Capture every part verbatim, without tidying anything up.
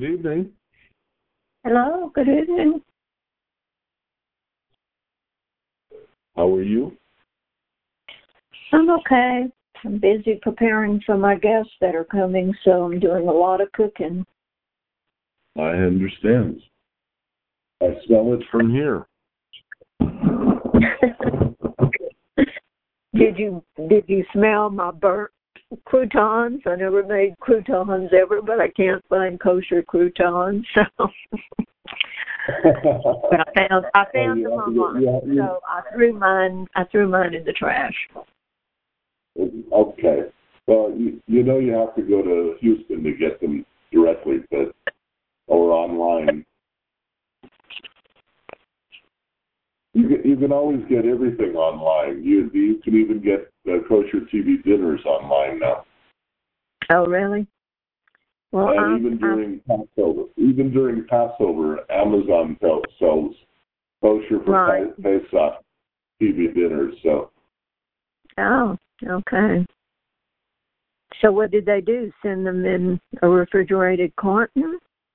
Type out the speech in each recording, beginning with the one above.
Good evening. Hello, good evening. How are you? I'm okay. I'm busy preparing for my guests that are coming, so I'm doing a lot of cooking. I understand. I smell it from here. Did you did you smell my burnt croutons? I never made croutons ever, but I can't find kosher croutons. So, but I found I found them online. Yeah, yeah. So I threw mine. I threw mine in the trash. Okay. Well, you, you know you have to go to Houston to get them directly, but or online. You can, you can always get everything online. You you can even get uh, kosher T V dinners online now. Oh, really? Well, and I'm, even during I'm, Passover, even during Passover, Amazon sells kosher for right. Pesach T V dinners. So. Oh, okay. So what did they do? Send them in a refrigerated carton?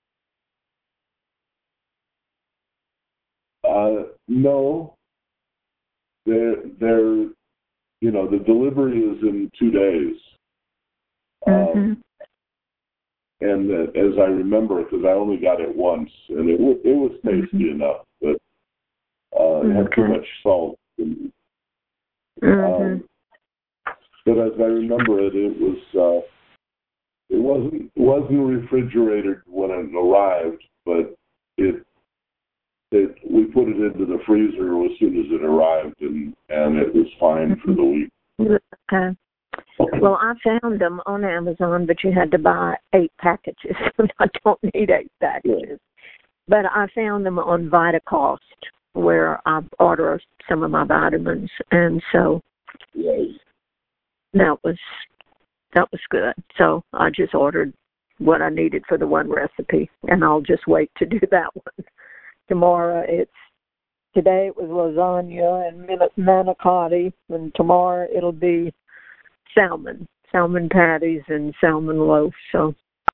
Uh, no, they're, they're, you know, the delivery is in two days. Mm-hmm. Um, and uh, as I remember, because I only got it once, and it, w- it was tasty mm-hmm. enough, but uh, it had okay. too much salt. And, mm-hmm. um, but as I remember it, it was uh, it wasn't it wasn't refrigerated when it arrived, but it It, we put it into the freezer as soon as it arrived, and, and it was fine for the week. Okay. Well, I found them on Amazon, but you had to buy eight packages. I don't need eight packages. Yeah. But I found them on VitaCost, where I order some of my vitamins, and so yes. that was that was good. So I just ordered what I needed for the one recipe, and I'll just wait to do that one. Tomorrow it's, today it was lasagna and manicotti, and tomorrow it'll be salmon, salmon patties and salmon loaf. So,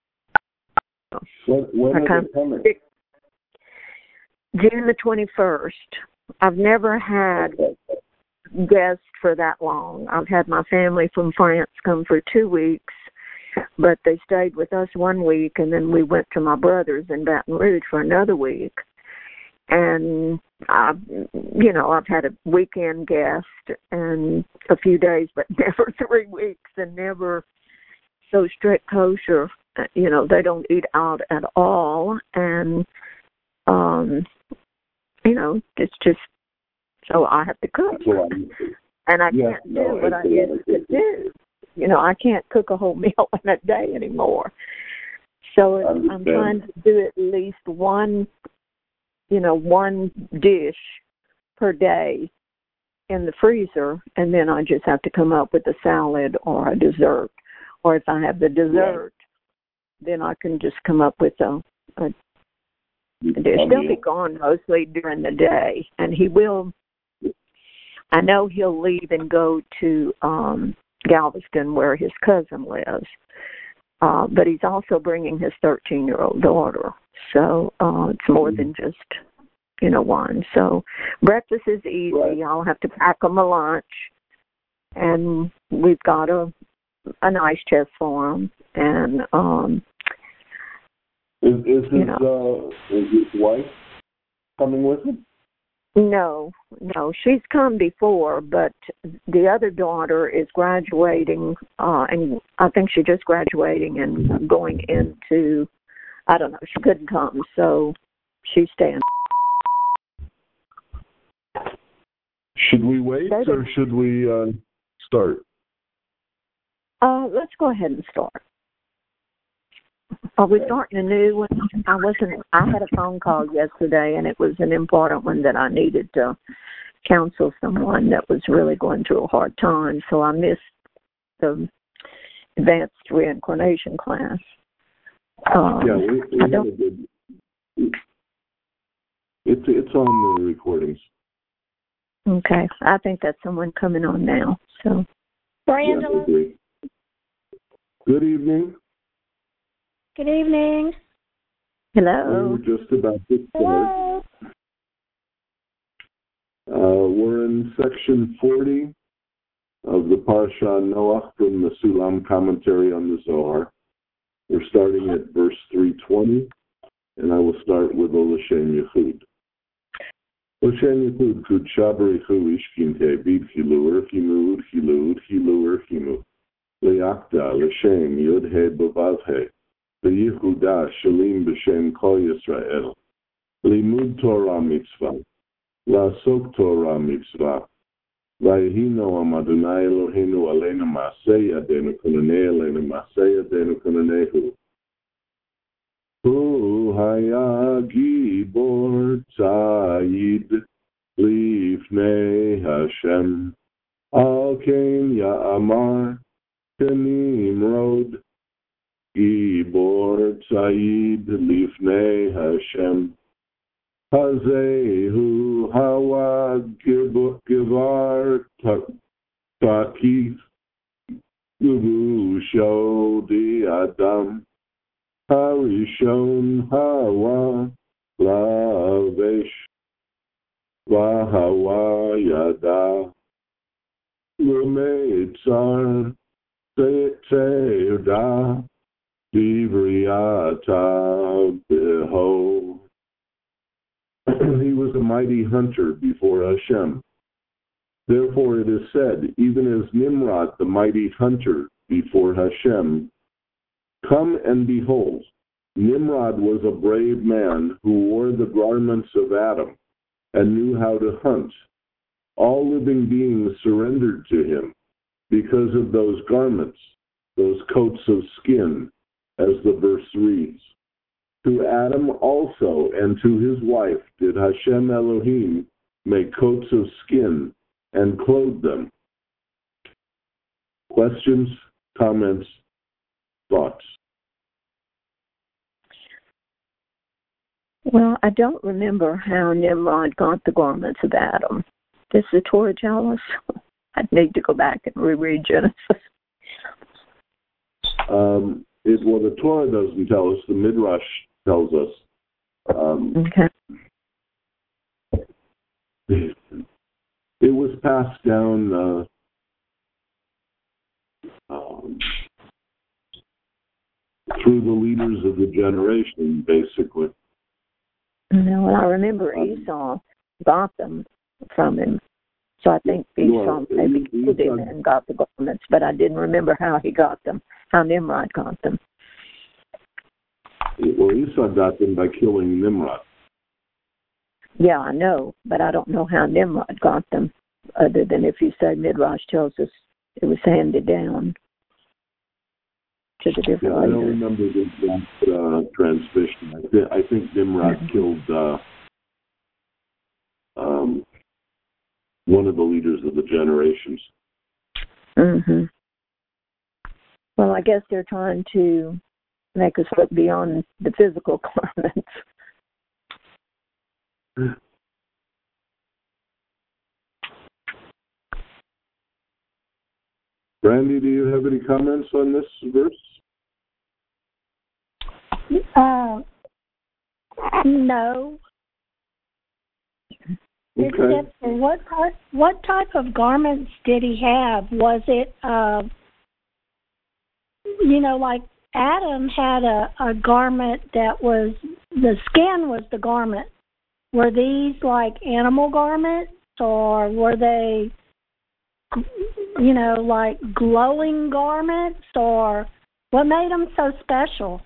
when, when I are they coming? June the twenty-first. I've never had okay. guests for that long. I've had my family from France come for two weeks, but they stayed with us one week, and then we went to my brother's in Baton Rouge for another week. And, I, you know, I've had a weekend guest and a few days, but never three weeks and never so strict kosher. You know, they don't eat out at all. And, um, you know, it's just, so I have to cook. And I yeah, can't no, do what I used to do. You know, I can't cook a whole meal in a day anymore. So it's, I'm trying to do at least one you know, one dish per day in the freezer, and then I just have to come up with a salad or a dessert. Or if I have the dessert, right. then I can just come up with a, a, a dish. They'll be gone mostly during the day, and he will, I know he'll leave and go to um, Galveston where his cousin lives. Uh, but he's also bringing his thirteen-year-old daughter. So uh, it's more mm-hmm. than just, you know, one. So breakfast is easy. Right. I'll have to pack them a lunch. And we've got a a nice chest for him. And, um, is, is, his, you know, uh, is his wife coming with him? No, no. She's come before, but the other daughter is graduating, uh, and I think she's just graduating and going into, I don't know, she couldn't come, so she's staying. Should we wait, or should we uh, start? Uh, let's go ahead and start. Are we starting a new one? I wasn't. I had a phone call yesterday, and it was an important one that I needed to counsel someone that was really going through a hard time. So I missed the advanced reincarnation class. Um, yeah, we, we I don't. Good, it's it's on the recordings. Okay, I think that's someone coming on now. So, Brandon. Yeah, good evening. Good evening. Hello. We're just about to start. Uh, we're in section forty of the Parsha Noach from the Sulam commentary on the Zohar. We're starting at verse three twenty, and I will start with L'Shem Yechud. L'Shem Yechud Kudsha B'Richu Ishkinte B'Chilu Erchimu Chilu Chilu Erchimu Le'akda L'Shem Yud He B'Vav He V'Yehuda Shalim B'Shem Kol Yisrael Limud Torah Mitzvah La'asok Torah Mitzvah Vayihino Am Adonai Eloheinu Aleinu Ma'aseh Yadenu Kunanei Aleinu Ma'aseh Yadenu Kunanehu Hu Haya Gibor Tzayid Lifnei Hashem Al Ken Ya'amar Kenimrod Gibor Tzayid Lifnei Hashem Hazehu Hawa Givar Takif Gubu Shodi Adam Harishon Hawa Lavesh Vahawa Yada Lumeitzar Teirda Divriata Behold. He was a mighty hunter before Hashem. Therefore it is said, even as Nimrod, the mighty hunter before Hashem, come and behold, Nimrod was a brave man who wore the garments of Adam and knew how to hunt. All living beings surrendered to him because of those garments, those coats of skin, as the verse reads. To Adam also and to his wife did Hashem Elohim make coats of skin and clothe them. Questions, comments, thoughts? Well, I don't remember how Nimrod got the garments of Adam. Does the Torah tell us? I'd need to go back and reread Genesis. Um, it, well, the Torah doesn't tell us. The Midrash tells us. Um, okay. It, it was passed down uh, um, through the leaders of the generation, basically. No, well, I remember Esau got them from him. So I think Esau well, maybe killed him and got the garments, but I didn't remember how he got them, how Nimrod got them. Well, Esau got them by killing Nimrod. Yeah, I know, but I don't know how Nimrod got them, other than if you say Midrash tells us it was handed down to the different yeah, I don't leaders. remember the uh, transmission. I, th- I think Nimrod mm-hmm. killed uh, um, one of the leaders of the generations. Mm-hmm. Well, I guess they're trying to make us look beyond the physical garments. Brandy, do you have any comments on this verse? Uh, no. Okay. Except for what type, what type of garments did he have? Was it, uh, you know, like Adam had a, a garment that was, the skin was the garment. Were these like animal garments, or were they, you know, like glowing garments, or what made them so special?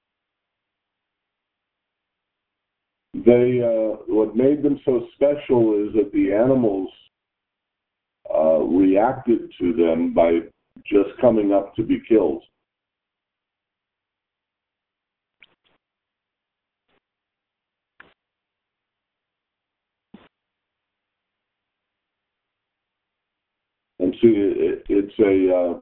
They, uh, what made them so special is that the animals uh, reacted to them by just coming up to be killed. And see, it, it's a, uh,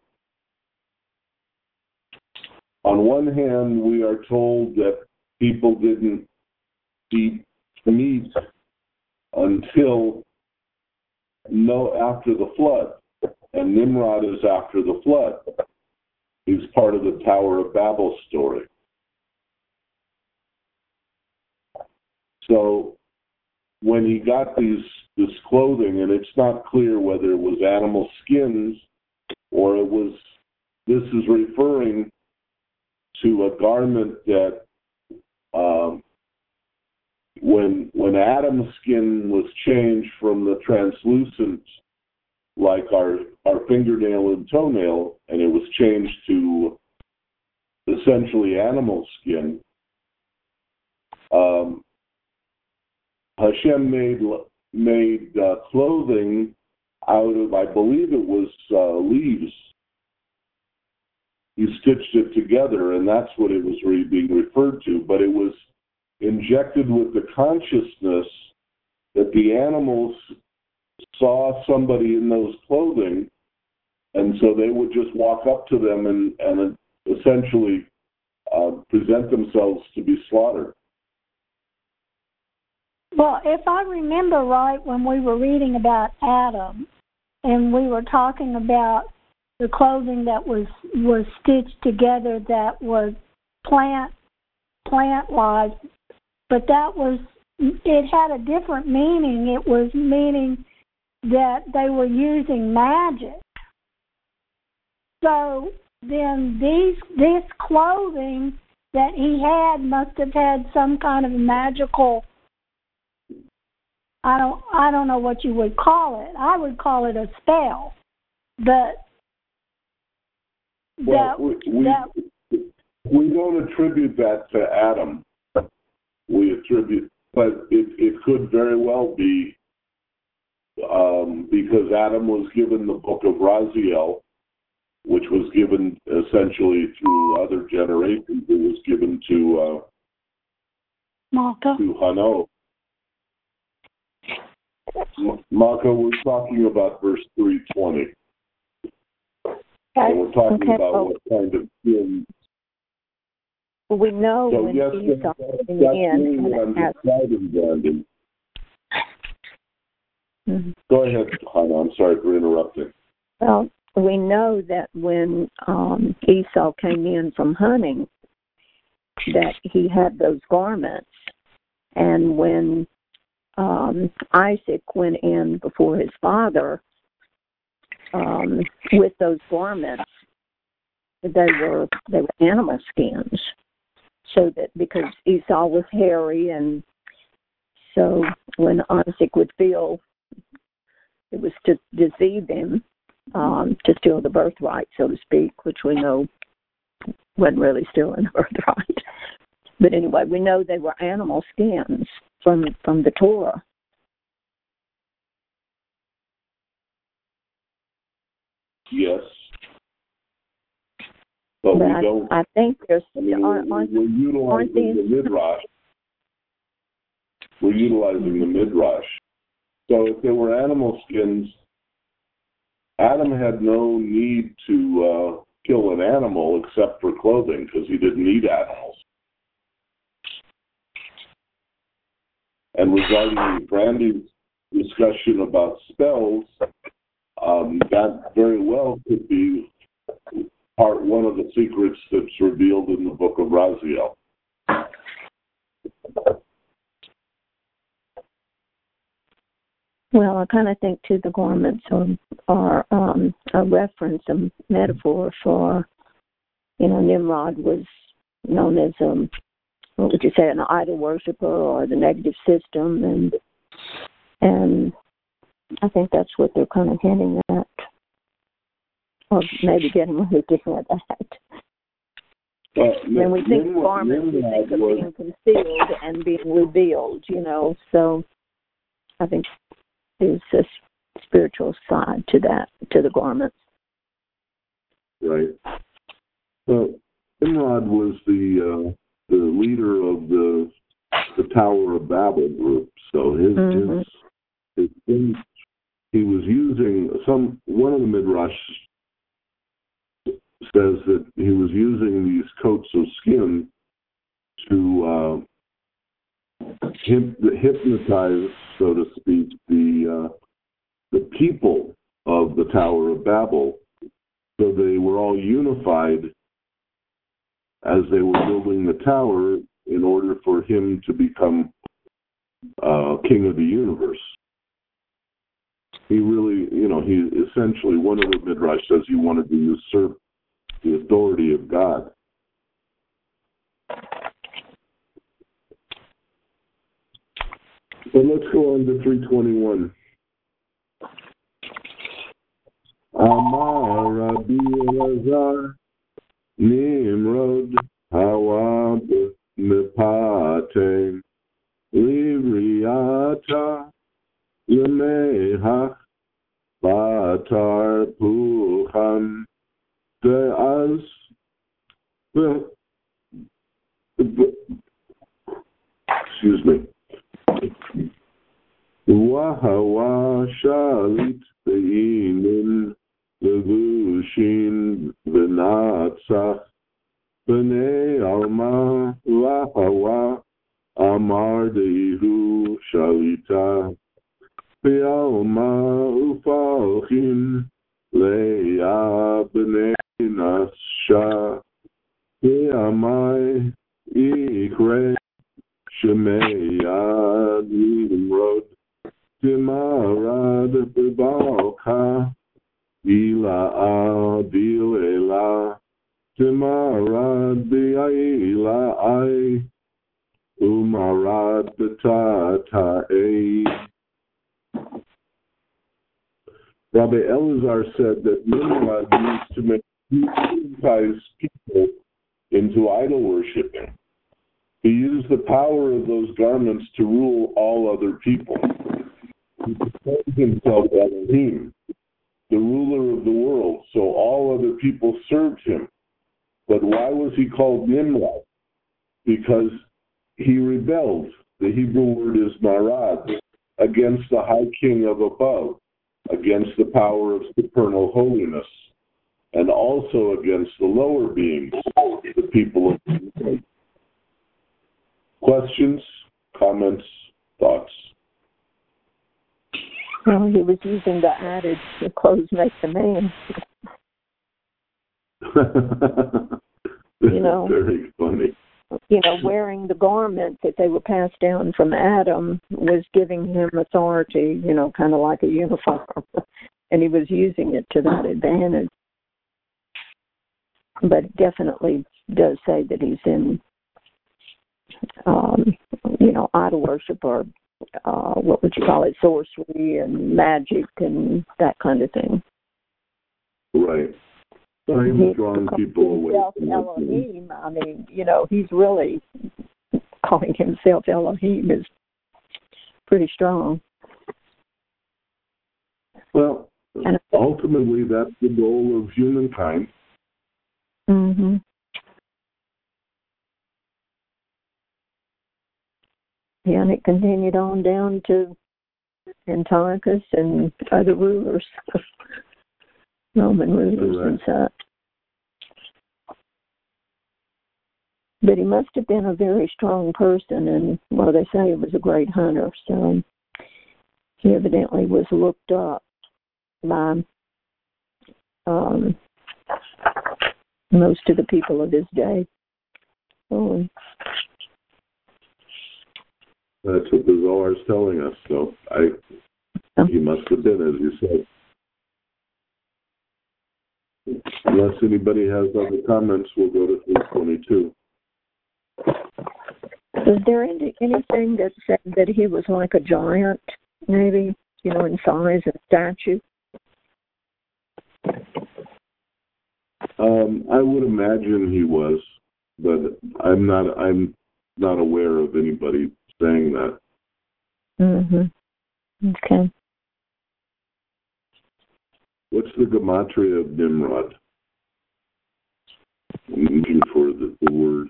on one hand, we are told that people didn't eat meat until no after the flood, and Nimrod is after the flood. He's part of the Tower of Babel story. So when he got these this clothing, and it's not clear whether it was animal skins or it was, this is referring to a garment that um, when when Adam's skin was changed from the translucent, like our, our fingernail and toenail, and it was changed to essentially animal skin, um, Hashem made made uh, clothing out of, I believe it was uh, leaves. He stitched it together, and that's what it was really being referred to. But it was injected with the consciousness that the animals saw somebody in those clothing, and so they would just walk up to them and, and essentially uh, present themselves to be slaughtered. Well, if I remember right, when we were reading about Adam, and we were talking about the clothing that was, was stitched together that was plant plant-wise, but that was, it had a different meaning. It was meaning that they were using magic. So then these this clothing that he had must have had some kind of magical, I don't I don't know what you would call it. I would call it a spell. But well, that, we, we, that we don't attribute that to Adam. We attribute, but it, it could very well be um, because Adam was given the book of Raziel, which was given essentially through other generations. It was given to uh, Malka. to Hano. Malka, we're talking about verse three twenty. Okay. And we're talking okay. about oh. what kind of sin. We know So when yes, Esau that's came really in what I'm and asked, describing, Brandon. mm-hmm. Go ahead, Hannah. I'm sorry for interrupting. Well, we know that when um, Esau came in from hunting, that he had those garments, and when um, Isaac went in before his father um, with those garments, they were they were animal skins. So that because Esau was hairy, and so when Isaac would feel it was to deceive him, um, to steal the birthright, so to speak, which we know wasn't really stealing the birthright. But anyway, we know they were animal skins from from the Torah. Yes. But, but we I, don't. I think there's I mean, aren't, we're, aren't, we're utilizing these, the midrash. We're utilizing the midrash. So if there were animal skins, Adam had no need to uh, kill an animal except for clothing because he didn't need animals. And regarding Brandy's discussion about spells, um, that very well could be part one of the secrets that's revealed in the book of Raziel. Well, I kind of think, too, the garments are, are um, a reference, a metaphor for, you know, Nimrod was known as, um, what would you say, an idol worshiper or the negative system, and and I think that's what they're kind of hinting at, or maybe getting ready to hint at. Uh, when we think Nimrod, garments, we think of was, being concealed and being revealed, you know, so I think there's a spiritual side to that, to the garments. Right. So Nimrod was the uh, the leader of the the Tower of Babel group. So his mm-hmm. his, his things, he was using some. One of the midrash says that he was using these coats of skin to uh, hypnotize, so to speak, the uh, the people of the Tower of Babel, so they were all unified as they were building the tower in order for him to become uh, king of the universe. He really, you know, he essentially, one of the Midrash says he wanted to usurp the authority of God. But let's go on to three twenty-one. Amar Rabbi Elazar Nimrod Hawa Mepate Livriata Yemeha Batar Puhan De'az Excuse me. Wahawa Shalit Be'inin Levushin Benatzach B'nei Alma Wahawa Amar De'ihu Shalita Be'alma Ufalchin Le'a B'nei Nasha Be'amai Ikre Shemei Nimrod Timarad Bebalka Ila Adil Ela Timarad Be'ila Ai Umarad Betatae. Rabbi Elazar said that Nimrod used to make hypnotize people into idol worshiping. He used the power of those garments to rule all other people. He proclaimed himself Elohim, the ruler of the world, so all other people served him. But why was he called Nimrod? Because he rebelled. The Hebrew word is marad, against the high king of above, against the power of supernal holiness, and also against the lower beings, the people of the earth. Questions, comments, thoughts? Well, he was using the adage, the clothes make the man. You know, very funny. You know, wearing the garment that they were passed down from Adam was giving him authority, you know, kind of like a uniform. And he was using it to that advantage. But it definitely does say that he's in, um, you know, idol worship or uh, what would you call it, sorcery and magic and that kind of thing. Right. So he was drawing people away from Elohim. I mean, you know, he's really calling himself Elohim is pretty strong. Well, and ultimately, that's the goal of humankind. Mm-hmm. Yeah, and it continued on down to Antiochus and other rulers, Roman rulers right. and such. But he must have been a very strong person, and, well, they say he was a great hunter, so he evidently was looked up by um, most of the people of his day. So, that's what the Zohar is telling us, so I, he must have been, as you said. Unless anybody has other comments, we'll go to three twenty-two. Is there any, anything that said that he was like a giant, maybe, you know, in size and stature? Um, I would imagine he was, but I'm not. I'm not aware of anybody saying that. Mm-hmm. Okay. What's the gematria of Nimrod? I'm looking for the, the word.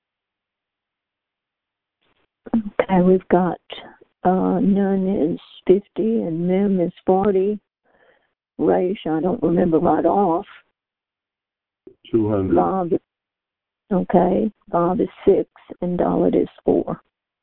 Okay, we've got uh, Nun is fifty and Mem is forty. Reish, I don't remember right off. two hundred. Bob, okay, Bob is six and Dalit is four.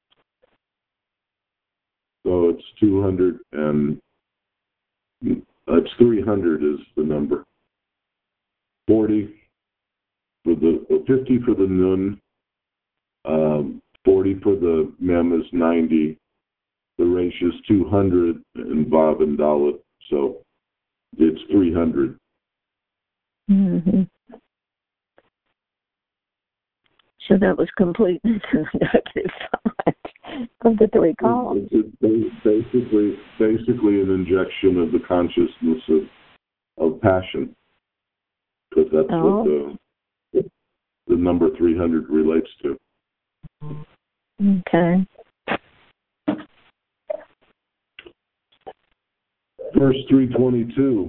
So it's two hundred and uh, it's three hundred is the number. forty for the uh, fifty for the Nun. Um, forty for the Mem is ninety, the Resh is two hundred, and Vav and Dalet, so it's three hundred. Mm-hmm. So that was complete in the negative side of the three columns. It's, it's basically, basically an injection of the consciousness of, of passion, because that's oh. what the, the number three hundred relates to. Okay. Verse three twenty-two.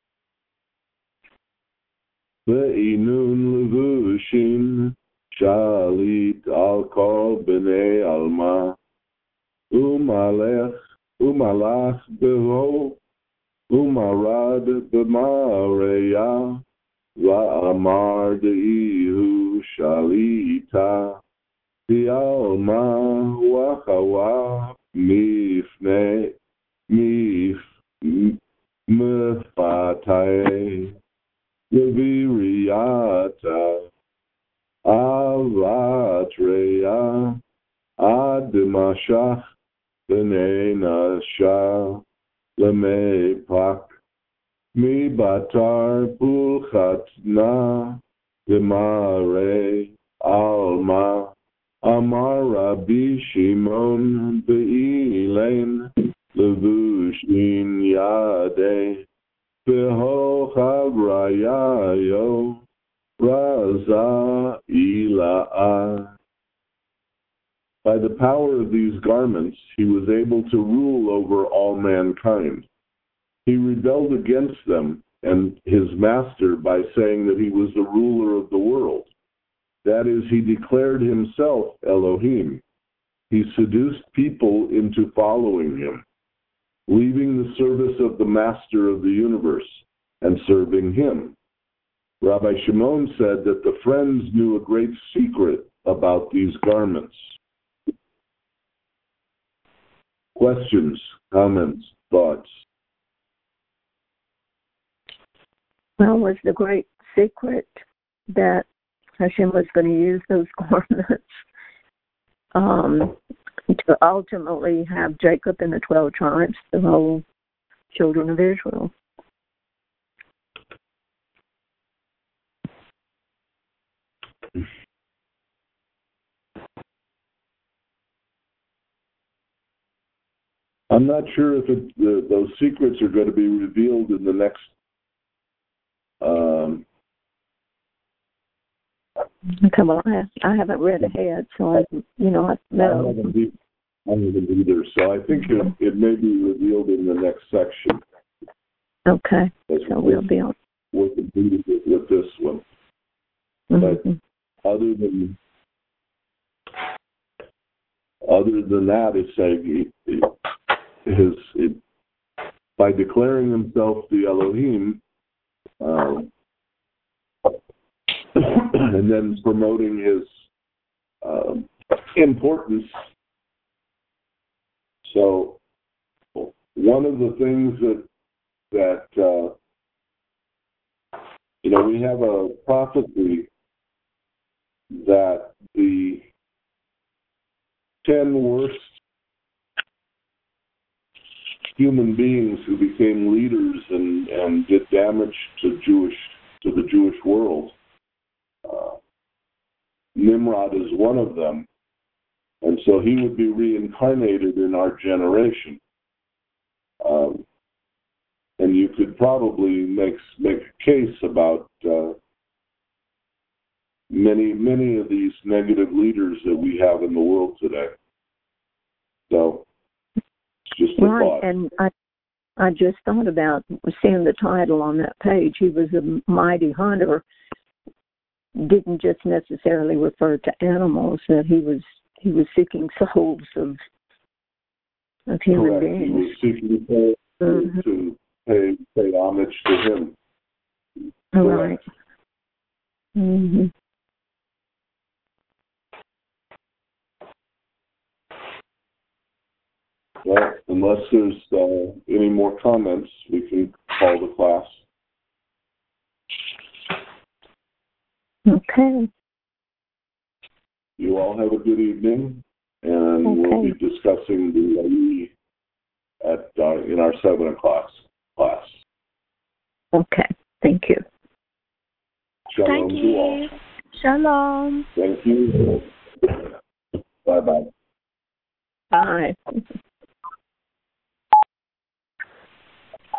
Ve'inun levushin shalit al kol b'nei alma umalech umalach beho umarad b'mareya va'amar de'ihu shalita Alma wachawa mifne mif mefatai leviriyata avatreya admashach b'nei nasha lemepak mi batar pulchatna demare alma Amar Rabbi Shimon be'ilen levushin yadeh beho chavrayayo raza ila'ah. By the power of these garments, he was able to rule over all mankind. He rebelled against them and his master by saying that he was the ruler of the world. That is, he declared himself Elohim. He seduced people into following him, leaving the service of the master of the universe and serving him. Rabbi Shimon said that the friends knew a great secret about these garments. Questions, comments, thoughts? Well, was the great secret that Hashem was going to use those garments um, to ultimately have Jacob and the twelve tribes, the whole children of Israel. I'm not sure if it, the, those secrets are going to be revealed in the next um, Okay, well, I, have, I haven't read ahead, so I, you know, I know. I haven't, e- I haven't either, so I think it, it may be revealed in the next section. Okay, That's so we'll be on. We'll complete it with this one. Mm-hmm. But other than other than that, it's like it, his it, by declaring himself the Elohim. Um, and then promoting his uh, importance. So, one of the things that that uh, you know, we have a prophecy that the ten worst human beings who became leaders and, and did damage to Jewish to the Jewish world. Uh, Nimrod is one of them, and so he would be reincarnated in our generation. Um, and you could probably make make a case about uh, many many of these negative leaders that we have in the world today. So, it's just a right, thought. And I I just thought about seeing the title on that page. He was a mighty hunter. Didn't just necessarily refer to animals, that he was he was seeking souls of of human Correct. beings. He was seeking to, mm-hmm. to pay pay homage to him. Right. Mm-hmm. Well, unless there's uh, any more comments, we can call the class. Okay. You all have a good evening, and okay. we'll be discussing the at uh, in our seven o'clock class. Okay. Thank you. Shalom Thank to you. all. Shalom. Thank you. Bye bye. Bye.